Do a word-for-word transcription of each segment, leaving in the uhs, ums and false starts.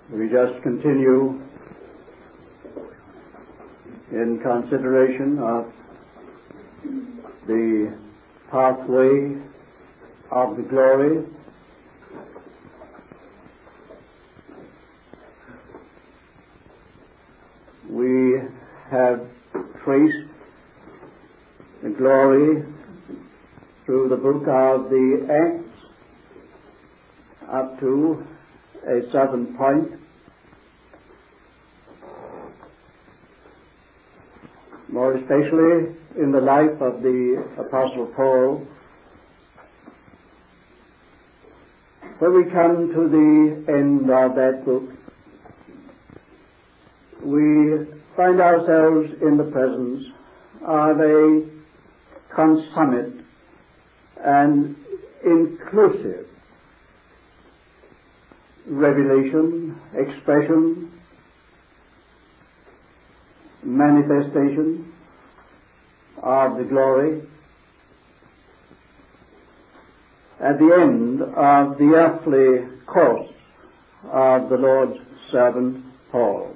We just continue in consideration of the pathway of the glory. We have traced the glory through the book of the Acts up to a certain point. More especially in the life of the Apostle Paul, when we come to the end of that book, we find ourselves in the presence of a consummate and inclusive revelation, expression, manifestation of the glory at the end of the earthly course of the Lord's servant Paul.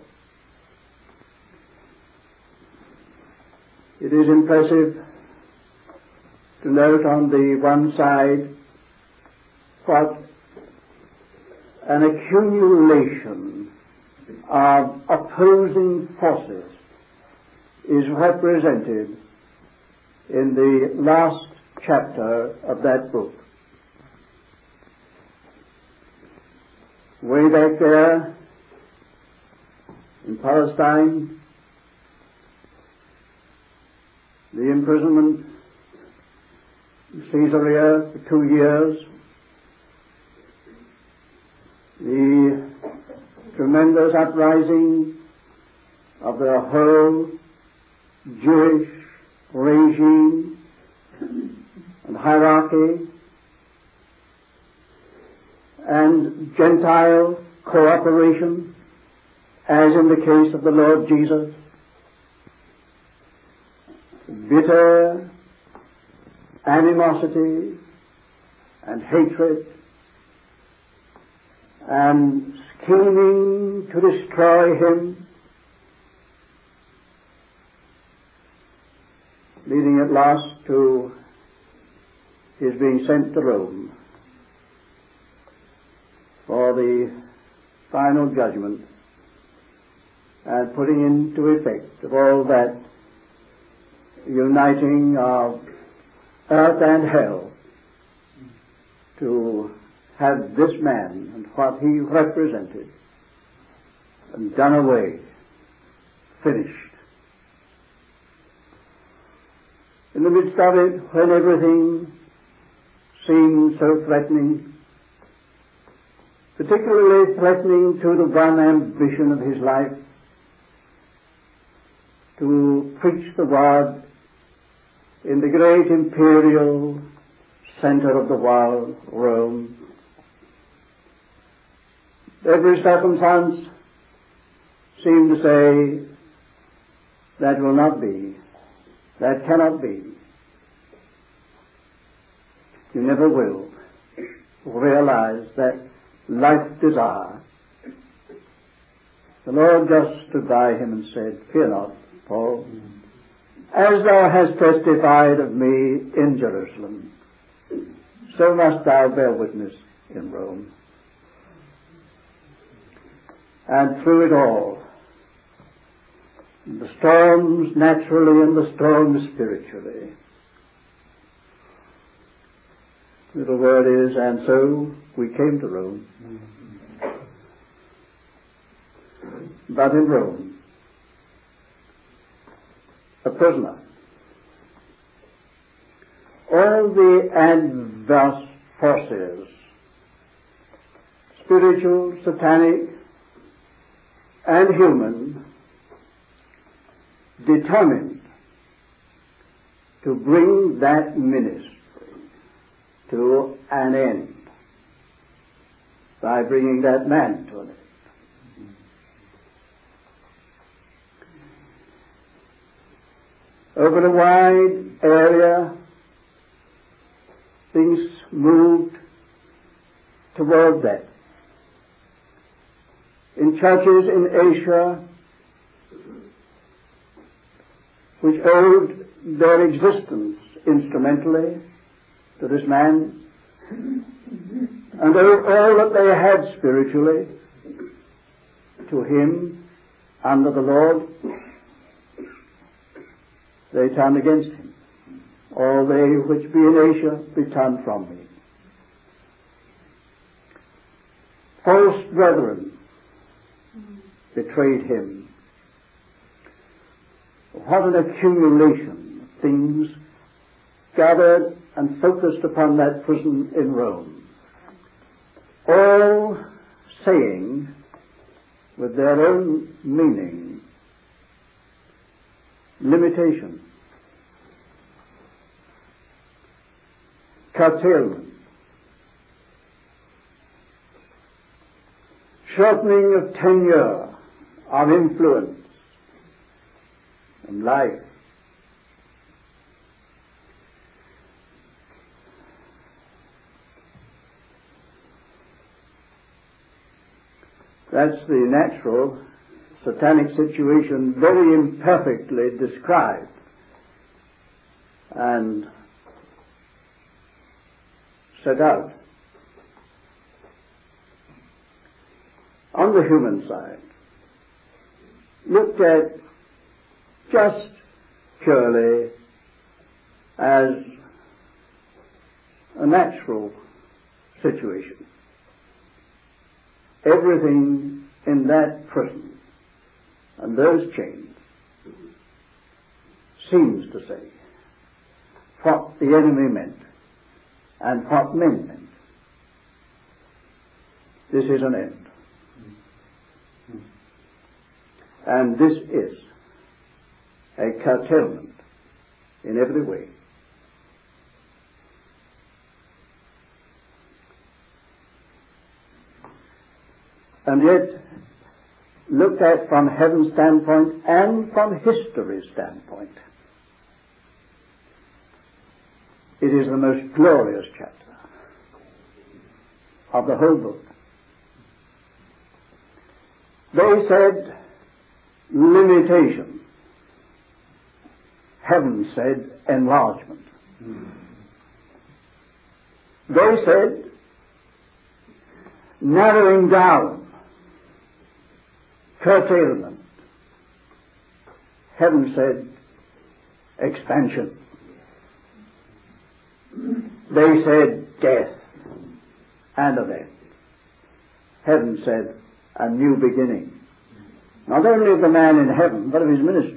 It is impressive to note on the one side what an accumulation of opposing forces is represented in the last chapter of that book. Way back there in Palestine, the imprisonment in Caesarea for two years, the tremendous uprising of the whole Jewish regime and hierarchy, and Gentile cooperation, as in the case of the Lord Jesus. Bitter animosity and hatred and scheming to destroy him, leading at last to his being sent to Rome for the final judgment and putting into effect of all that uniting of earth and hell to have this man and what he represented and done away, finished. In the midst of it, when everything seemed so threatening, particularly threatening to the one ambition of his life, to preach the word in the great imperial center of the world, Rome, every circumstance seemed to say, that will not be, that cannot be. You never will realize that life desire. The Lord just stood by him and said, fear not, Paul, as thou hast testified of me in Jerusalem, so must thou bear witness in Rome. And through it all, the storms naturally and the storms spiritually, the word is, and so we came to Rome. But in Rome, a prisoner. All the adverse forces, spiritual, satanic, and human, determined to bring that ministry to an end by bringing that man to an end. Over a wide area, things moved toward that. in churches in Asia which owed their existence instrumentally to this man, and owed all that they had spiritually to him under the Lord, they turned against him. All they which be in Asia be turned from me. False brethren betrayed him. What an accumulation of things gathered and focused upon that prison in Rome, all saying with their own meaning, limitation, curtailment, shortening of tenure, of influence and life. That's the natural satanic situation, very imperfectly described and set out. On the human side, looked at just purely as a natural situation. Everything in that prison and those chains seems to say what the enemy meant and what men meant. This is an end. And this is a curtailment in every way. And yet, looked at from heaven's standpoint and from history's standpoint, it is the most glorious chapter of the whole book. They said limitation. Heaven said enlargement. Mm. They said narrowing down, curtailment. Heaven said expansion. They said death and an end. Heaven said a new beginning. Not only of the man in heaven, but of his ministry.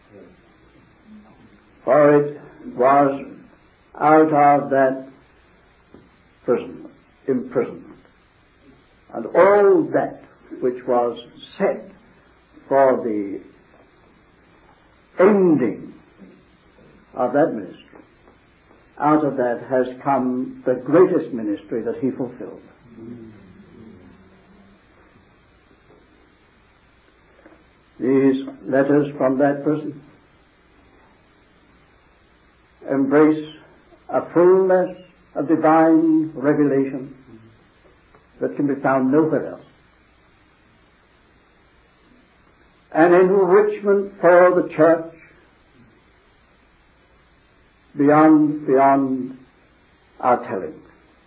For it was out of that prison, imprisonment, and all that which was set for the ending of that ministry, out of that has come the greatest ministry that he fulfilled. These letters from that prison embrace a fullness of divine revelation that can be found nowhere else. An enrichment for the church beyond, beyond our telling.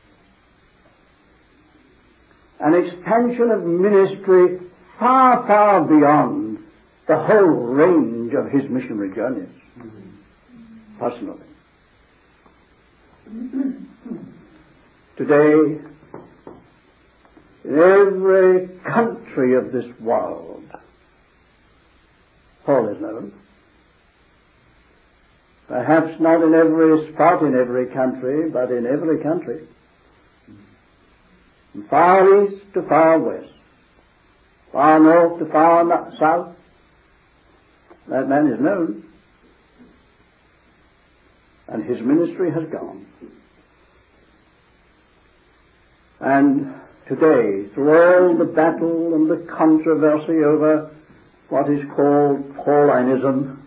An expansion of ministry far, far beyond the whole range of his missionary journeys, personally. Today, in every country of this world, Paul is known. Perhaps not in every spot in every country, but in every country. From far east to far west, far north to far south, that man is known. And his ministry has gone. And today, through all the battle and the controversy over what is called Paulinism,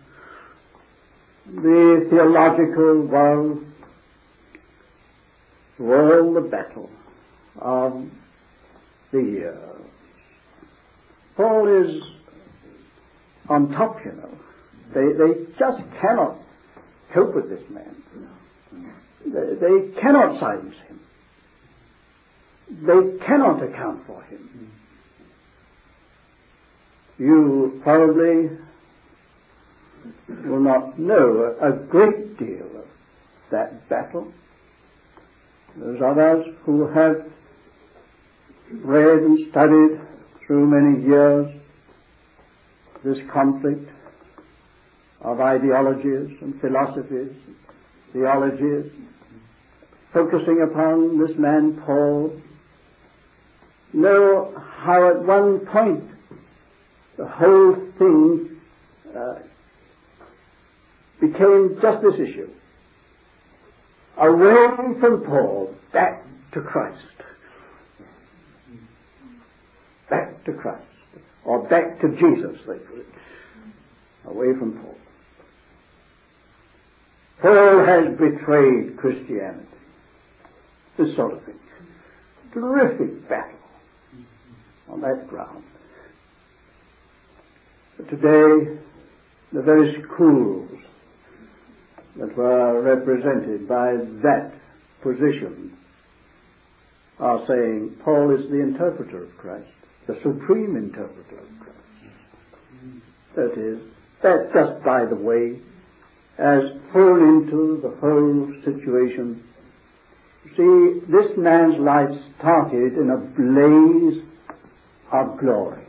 the theological world, through all the battle of the years, Paul is on top, you know. They, they just cannot cope with this man. They, they cannot silence him. They cannot account for him. You probably will not know a, a great deal of that battle. There's others who have read and studied through many years this conflict of ideologies and philosophies, theologies, focusing upon this man Paul, know how at one point the whole thing uh, became just this issue. Away from Paul, back to Christ. Back to Christ. Or back to Jesus, they put it. Away from Paul. Paul has betrayed Christianity. This sort of thing. Terrific battle on that ground. But today, the very schools that were represented by that position are saying Paul is the interpreter of Christ, the supreme interpreter of Christ. That is, that just by the way, has thrown into the whole situation. See, this man's life started in a blaze of glory.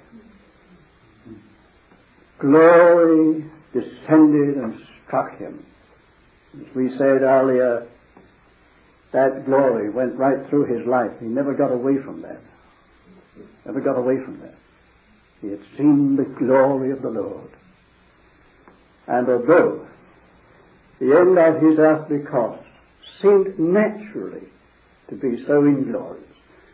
Glory descended and struck him. As we said earlier, that glory went right through his life. He never got away from that. Never got away from that. He had seen the glory of the Lord. And although the end of his earthly course seemed naturally to be so inglorious,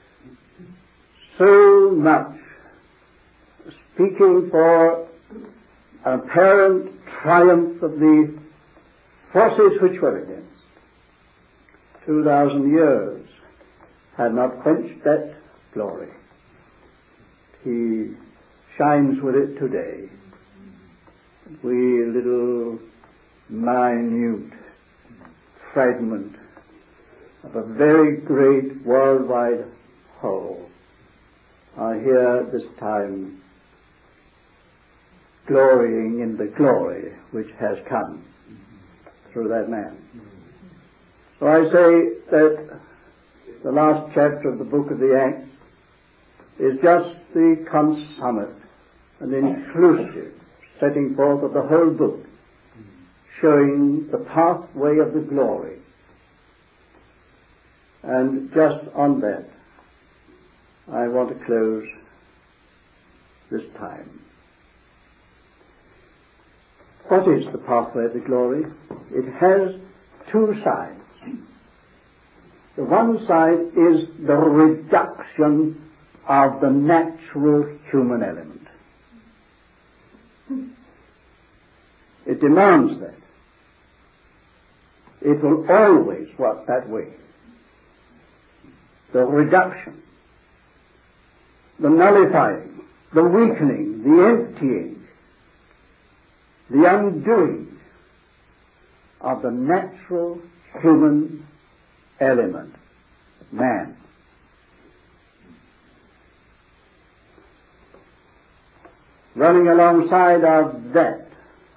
so much speaking for an apparent triumph of the forces which were against, two thousand years had not quenched that glory. He shines with it today. We little minute fragment of a very great worldwide whole are here this time glorying in the glory which has come through that man. So I say that the last chapter of the book of the Acts is just the consummate and inclusive setting forth of the whole book, showing the pathway of the glory. And just on that, I want to close this time. What is the pathway of the glory? It has two sides. The one side is the reduction of the natural human element. It demands that. It will always work that way. The reduction, the nullifying, the weakening, the emptying, the undoing of the natural human element, man. Running alongside of that,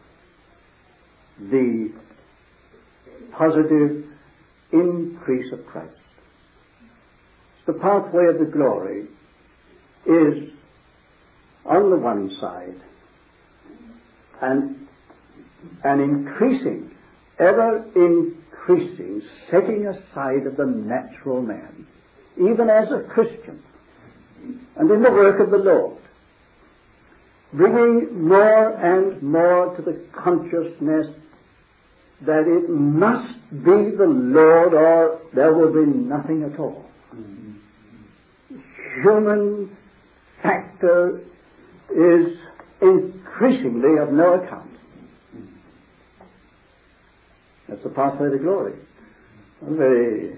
the positive increase of Christ. The pathway of the glory is, on the one side, an, an increasing, ever increasing, setting aside of the natural man, even as a Christian, and in the work of the Lord, bringing more and more to the consciousness that it must be the Lord or there will be nothing at all. Mm-hmm. Human factor is increasingly of no account. That's the pathway to glory. A very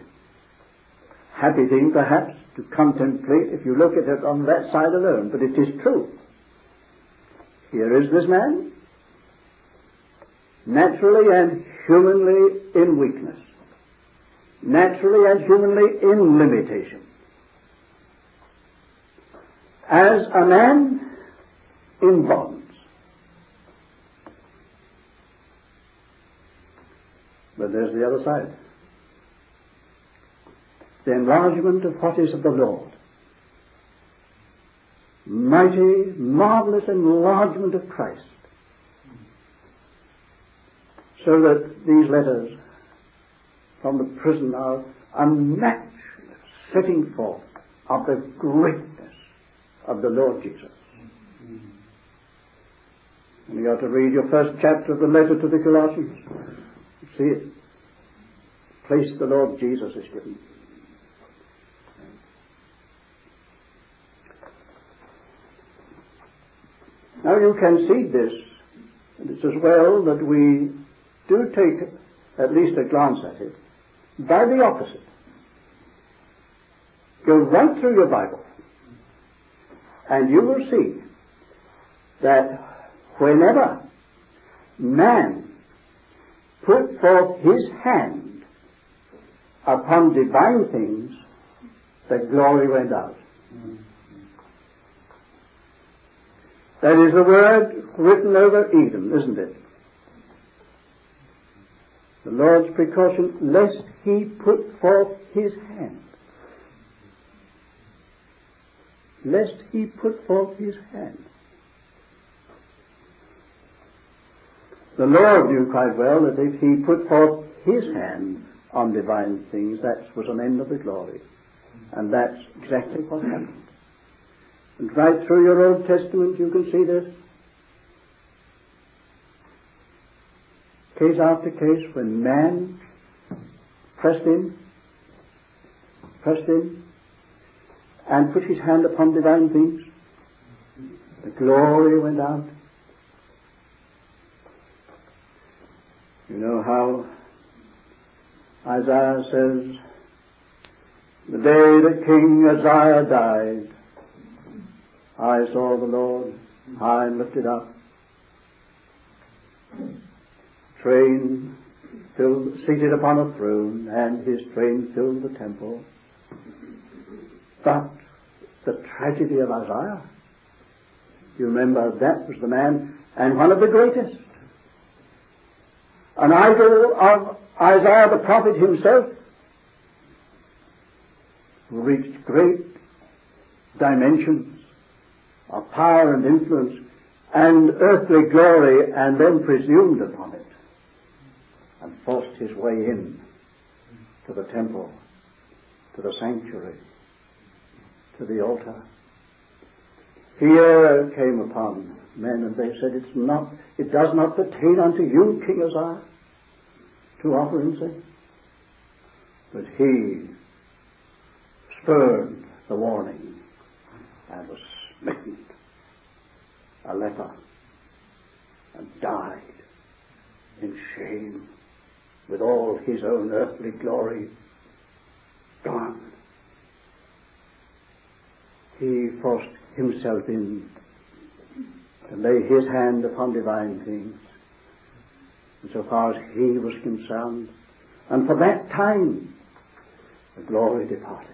happy thing perhaps to contemplate if you look at it on that side alone, but it is true. Here is this man, naturally and humanly in weakness, naturally and humanly in limitation, as a man in bonds. But there's the other side. The enlargement of what is of the Lord. Mighty, marvelous enlargement of Christ. So that these letters from the prison are a match setting forth of the greatness of the Lord Jesus. And you have to read your first chapter of the letter to the Colossians. See it. Place the Lord Jesus is given. Now you can see this, and it's as well that we do take at least a glance at it, by the opposite. Go right through your Bible, and you will see that whenever man put forth his hand upon divine things, the glory went out. That is the word written over Eden, isn't it? The Lord's precaution, lest he put forth his hand. Lest he put forth his hand. The Lord knew quite well that if he put forth his hand on divine things, that was an end of the glory. And that's exactly what happened. And right through your Old Testament you can see this. Case after case, when man pressed in, pressed in, and put his hand upon divine things, the glory went out. You know how Isaiah says, the day that King Uzziah died, I saw the Lord high and lifted up. Train filled, seated upon a throne, and his train filled the temple. But the tragedy of Isaiah, you remember that was the man, and one of the greatest. An idol of Isaiah the prophet himself, who reached great dimensions of power and influence and earthly glory, and then presumed upon it and forced his way in to the temple, to the sanctuary, to the altar. Fear came upon men, and they said, it's not, it does not pertain unto you, King Uzziah, to offer incense. But he spurned the warning and was smitten, a leper, and died in shame, with all his own earthly glory gone. He forced himself in to lay his hand upon divine things, and so far as he was concerned, and for that time the glory departed.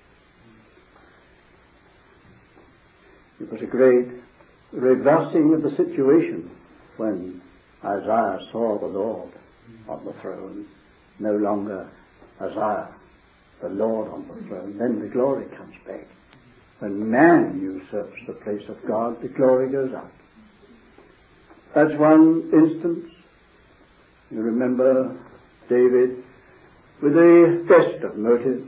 It was a great reversing of the situation when Isaiah saw the Lord on the throne, no longer Isaiah, the Lord on the throne. Then the glory comes back. When man usurps the place of God, the glory goes out. That's one instance. You remember David with the best of motives.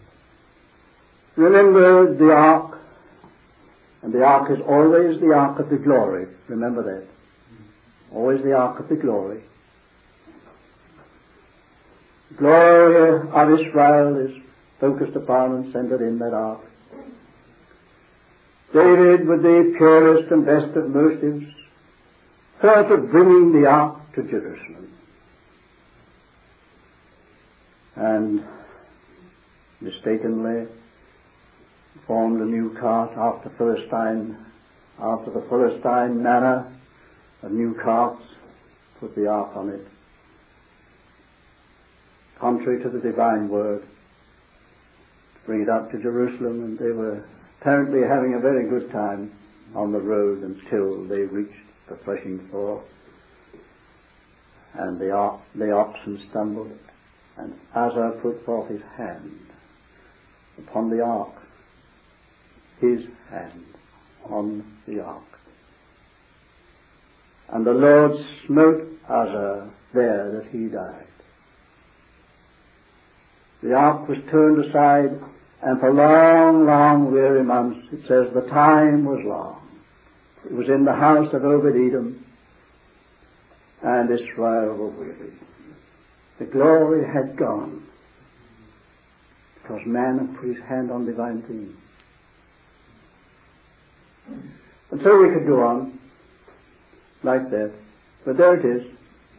Remember the ark. And the ark is always the ark of the glory. Remember that. Always the ark of the glory. The glory of Israel is focused upon and centered in that ark. David, with the purest and best of motives, thought of bringing the ark to Jerusalem. And mistakenly formed a new cart after Philistine, after the Philistine manner, a new cart, put the ark on it, contrary to the divine word, to bring it up to Jerusalem, and they were apparently having a very good time on the road until they reached the threshing floor, and the, ox, the oxen stumbled, and Uzzah put forth his hand upon the ark, his hand on the ark. And the Lord smote Uzzah there that he died. The ark was turned aside, and for long, long weary months, it says the time was long. It was in the house of Obed-Edom, and Israel were weary. The glory had gone, because man had put his hand on divine things. And so we could go on like that. But there it is.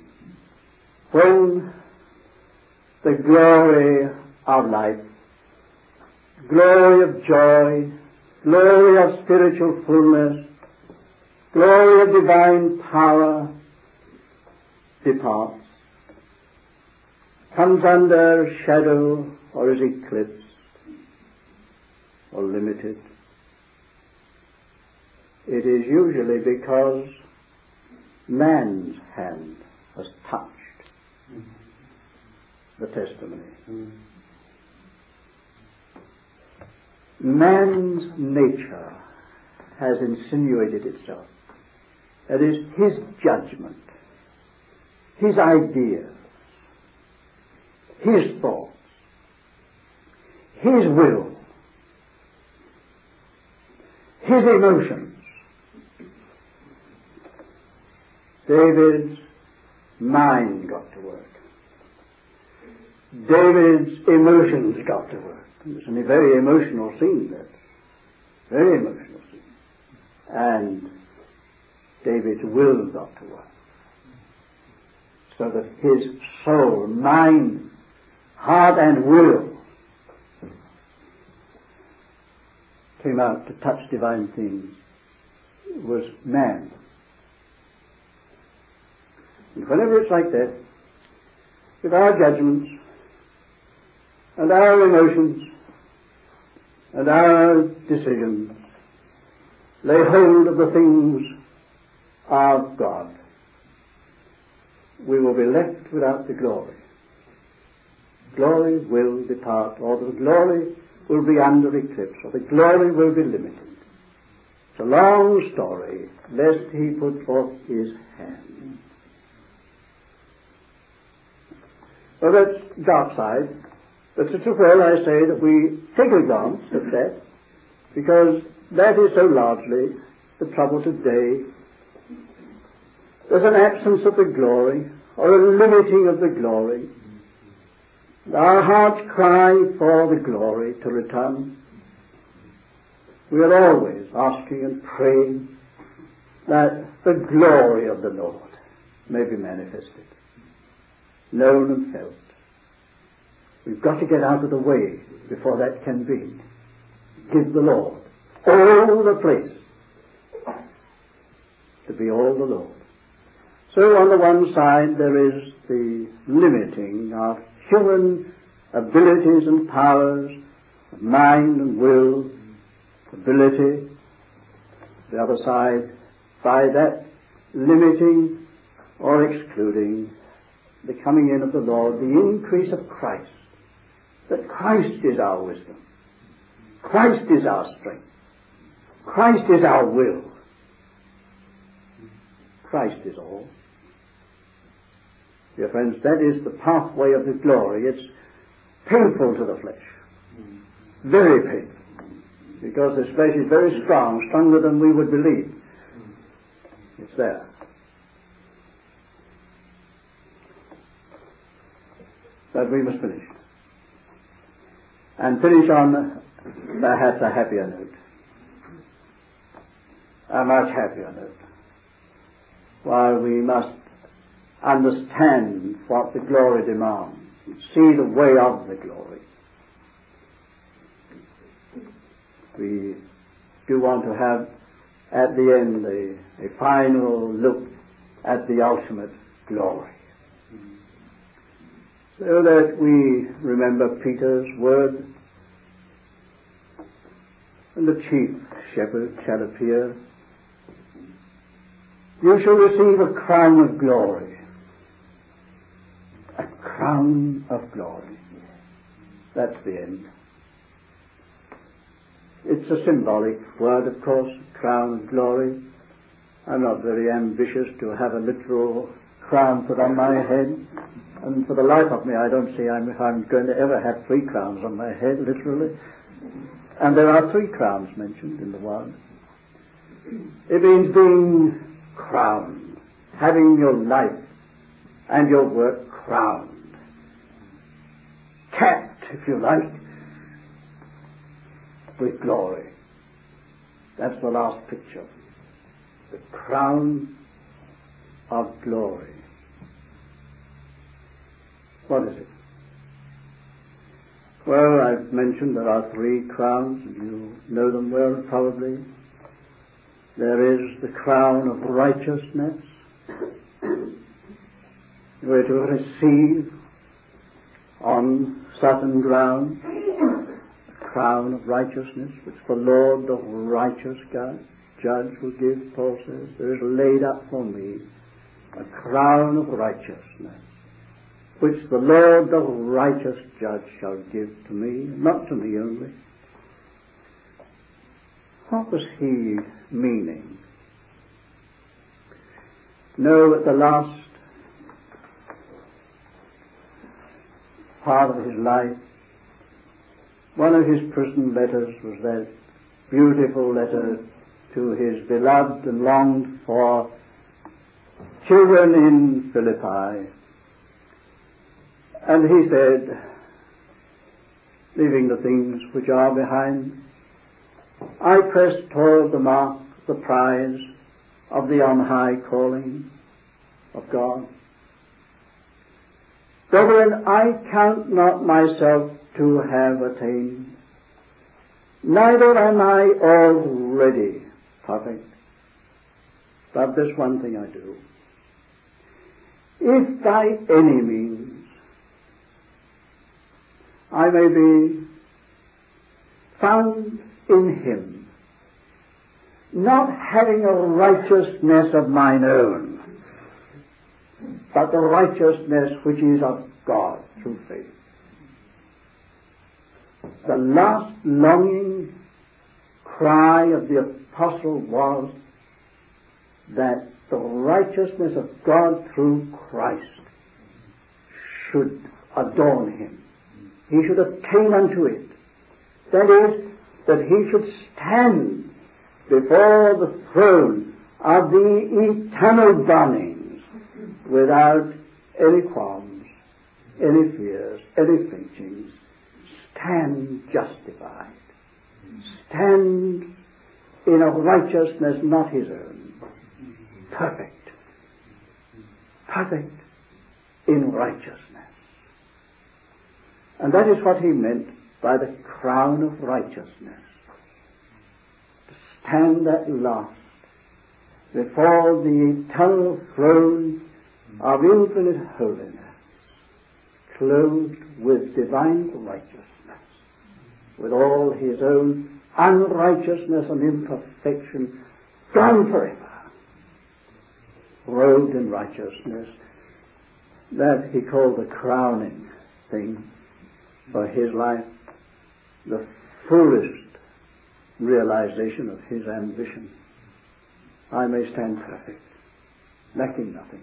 When the glory of life, glory of joy, glory of spiritual fullness, glory of divine power departs, comes under shadow or is eclipsed or limited, it is usually because man's hand has touched the testimony. Mm. Man's nature has insinuated itself. That is, his judgment, his ideas, his thoughts, his will, his emotions. David's mind got to work. David's emotions got to work. It's a very emotional scene there. Very emotional scene. And David's will got to work. So that his soul, mind, heart and will came out to touch divine things. It was man. And whenever it's like that, with our judgments and our emotions and our decisions lay hold of the things of God, we will be left without the glory. Glory will depart, or the glory will be under eclipse, or the glory will be limited. It's a long story, lest he put forth his hand. Well, that's dark side. But it's well, I say, that we take a glance at that, because that is so largely the trouble today. There's an absence of the glory, or a limiting of the glory. Our hearts cry for the glory to return. We are always asking and praying that the glory of the Lord may be manifested, known and felt. We've got to get out of the way before that can be. Give the Lord all the place to be all the Lord. So on the one side there is the limiting of human abilities and powers, of mind and will, ability. The other side, by that limiting or excluding the coming in of the Lord, the increase of Christ. That Christ is our wisdom. Christ is our strength. Christ is our will. Christ is all. Dear friends, that is the pathway of the glory. It's painful to the flesh. Very painful. Because this flesh is very strong, stronger than we would believe. It's there. But we must finish. And finish on perhaps a happier note. A much happier note. While we must understand what the glory demands, see the way of the glory. We do want to have at the end a, a final look at the ultimate glory. So that we remember Peter's word, and the chief shepherd shall appear. You shall receive a crown of glory. A crown of glory. That's the end. It's a symbolic word, of course, crown of glory. I'm not very ambitious to have a literal crown put on my head, and for the life of me I don't see I'm, I'm going to ever have three crowns on my head, literally. And there are three crowns mentioned in the word. It means being crowned, having your life and your work crowned, capped, if you like, with glory. That's the last picture. The crown of glory. What is it? Well, I've mentioned there are three crowns, and you know them well, probably. There is the crown of righteousness. We're to receive on certain ground a crown of righteousness, which the Lord, the righteous God, judge will give, Paul says. There is laid up for me a crown of righteousness, which the Lord, the righteous judge, shall give to me, not to me only. What was he meaning? No, at the last part of his life, one of his prison letters was that beautiful letter to his beloved and longed for children in Philippi. And he said, leaving the things which are behind, I press toward the mark, the prize of the on-high calling of God. Brethren, I count not myself to have attained, neither am I already perfect, but this one thing I do. If by any means I may be found in him, not having a righteousness of mine own, but the righteousness which is of God through faith. The last longing cry of the apostle was that the righteousness of God through Christ should adorn him. He should attain unto it. That is, that he should stand before the throne of the eternal burnings without any qualms, any fears, any flinchings. Stand justified. Stand in a righteousness not his own. Perfect. Perfect in righteousness. And that is what he meant by the crown of righteousness. To stand at last before the eternal throne of infinite holiness, clothed with divine righteousness, with all his own unrighteousness and imperfection gone forever, robed in righteousness. That he called the crowning thing for his life, the fullest realization of his ambition. I may stand perfect, lacking nothing.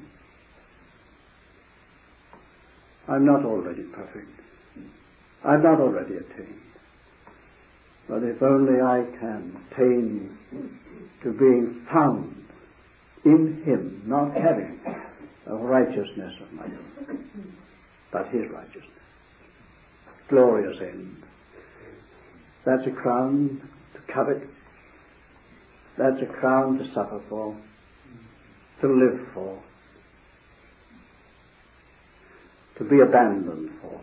I'm not already perfect. I'm not already attained. But if only I can attain to being found in him, not having a righteousness of my own, but his righteousness. Glorious end. That's a crown to covet. That's a crown to suffer for, to live for, to be abandoned for.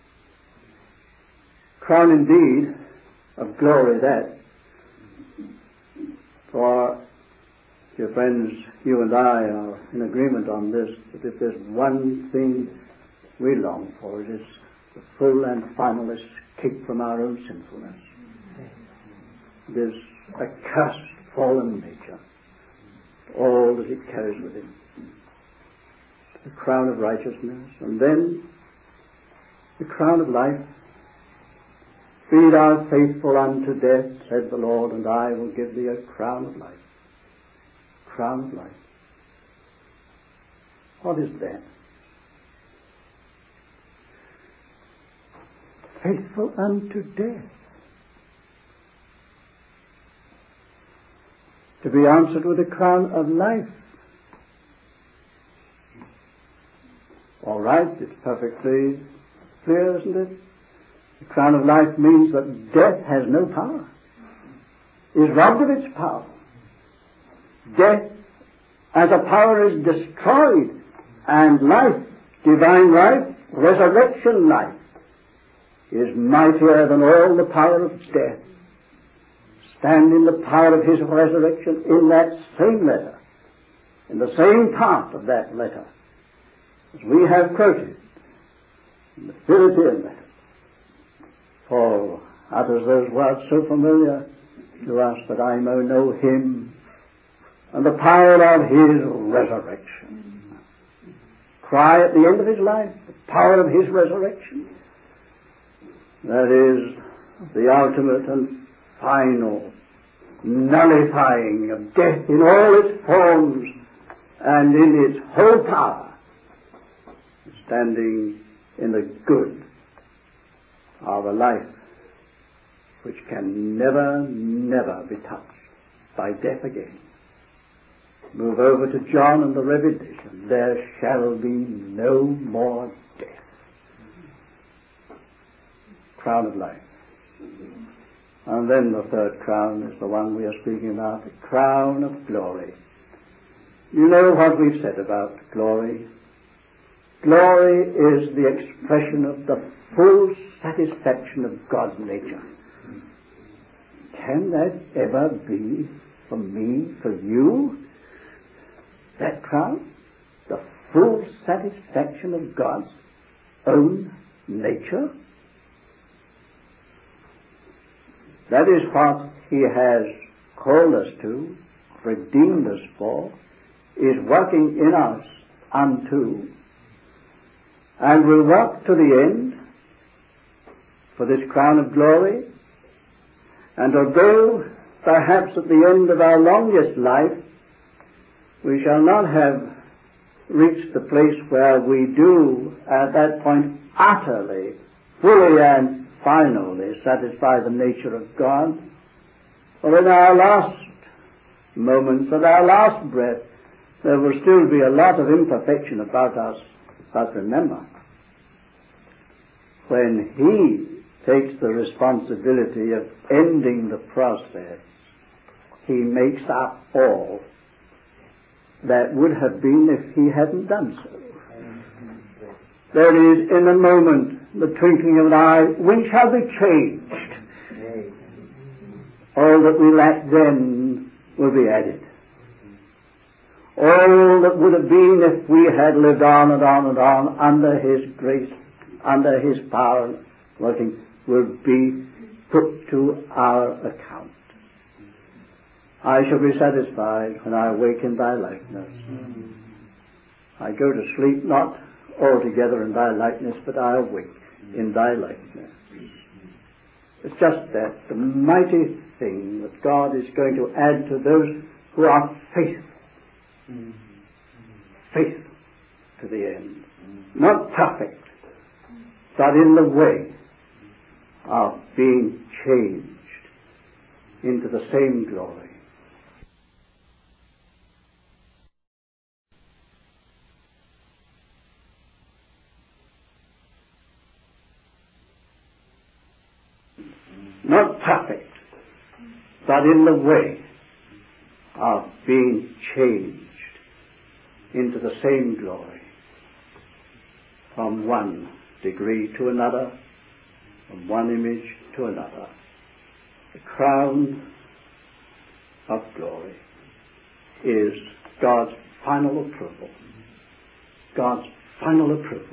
Crown indeed of glory that, for Dear friends, you and I are in agreement on this, that if there's one thing we long for, it is the full and final escape from our own sinfulness. This accursed fallen nature, all that it carries with it, the crown of righteousness, and then the crown of life. Be thou faithful unto death, said the Lord, and I will give thee a crown of life. Crown of life. What is that? Faithful unto death. To be answered with a crown of life. All right, it's perfectly clear, isn't it? The crown of life means that death has no power, is robbed of its power. Death as a power is destroyed, and life, divine life, resurrection life, is mightier than all the power of death. Stand in the power of his resurrection in that same letter, in the same part of that letter, as we have quoted in the Philippian letter. Paul utters those words so familiar to us, that I may know him and the power of his resurrection. Cry at the end of his life, the power of his resurrection. That is the ultimate and final nullifying of death in all its forms and in its whole power, standing in the good of a life which can never, never be touched by death again. Move over to John and the Revelation. There shall be no more death. Crown of life. And then the third crown is the one we are speaking about, the crown of glory. You know what we've said about glory. Glory is the expression of the full satisfaction of God's nature. Can that ever be for me, for you, that crown? The full satisfaction of God's own nature? That is what he has called us to, redeemed us for, is working in us unto, and will work to the end for this crown of glory. And although perhaps at the end of our longest life we shall not have reached the place where we do at that point utterly, fully and finally satisfy the nature of God, or in our last moments, at our last breath, there will still be a lot of imperfection about us. But remember, when he takes the responsibility of ending the process, he makes up all that would have been if he hadn't done so. There is, in a moment, the twinkling of an eye, we shall be changed. All that we lacked then will be added. All that would have been if we had lived on and on and on under his grace, under his power working, will be put to our account. I shall be satisfied when I awake in thy likeness. I go to sleep not altogether in thy likeness, but I awake in thy likeness. It's just that, the mighty thing that God is going to add to those who are faithful. Faithful to the end. Not perfect, but in the way of being changed into the same glory. Not perfect, but in the way of being changed into the same glory, from one degree to another, from one image to another. The crown of glory. is God's final approval. God's final approval.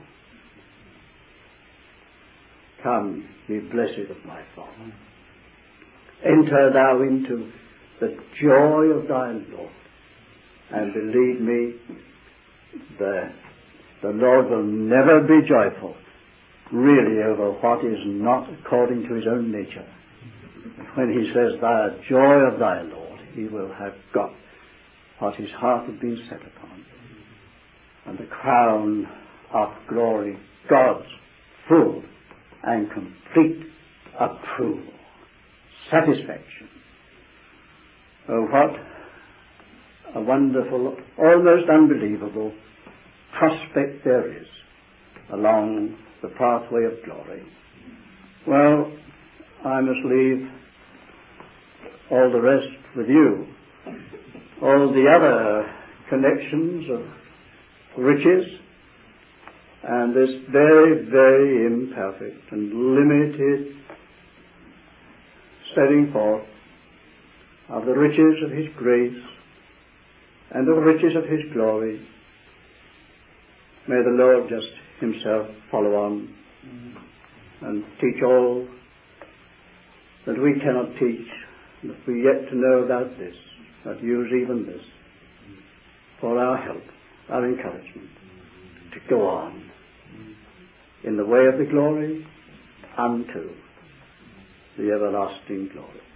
Come, ye blessed of my Father. Enter thou into the joy of thy Lord. And believe me, the, the Lord will never be joyful, really, over what is not according to his own nature. When he says, "Thou joy of thy Lord," he will have got what his heart had been set upon. And the crown of glory, God's full and complete approval, satisfaction. Oh, what a wonderful, almost unbelievable prospect there is along the pathway of glory. Well, I must leave all the rest with you. All the other connections of riches and this very, very imperfect and limited setting forth of the riches of his grace and the riches of his glory. May the Lord just himself follow on and teach all that we cannot teach, that we yet to know about this, that use even this for our help, our encouragement, to go on in the way of the glory unto the everlasting glory.